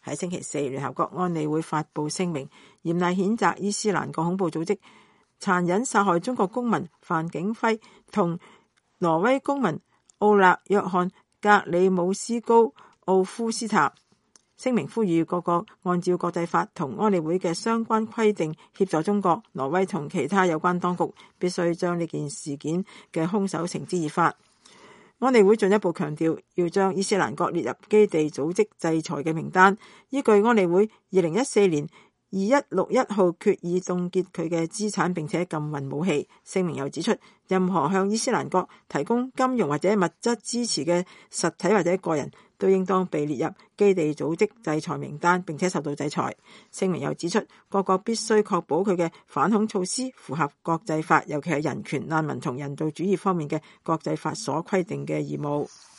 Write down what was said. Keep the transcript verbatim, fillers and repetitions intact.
喺星期四，聯合國安理會發布聲明，嚴厲譴責伊斯蘭國恐怖組織殘忍殺害中國公民范景輝同挪威公民奧勒約翰格里姆斯高奧夫斯塔。聲明呼籲各國按照國際法同安理會嘅相關規定，協助中國、挪威同其他有關當局，必須將呢件事件嘅兇手繩之以法。安理會進一步強調，要將伊斯蘭國列入基地組織制裁嘅名單，依據安理會二零一四年二一六一號決議凍結佢嘅資產並且禁運武器。聲明又指出，任何向伊斯蘭國提供金融或者物質支持嘅實體或者個人都應當被列入基地組織制裁名單並且受到制裁。聲明又指出，各國必須確保佢嘅反恐措施符合國際法，尤其係人權、難民同人道主義方面嘅國際法所規定嘅義務。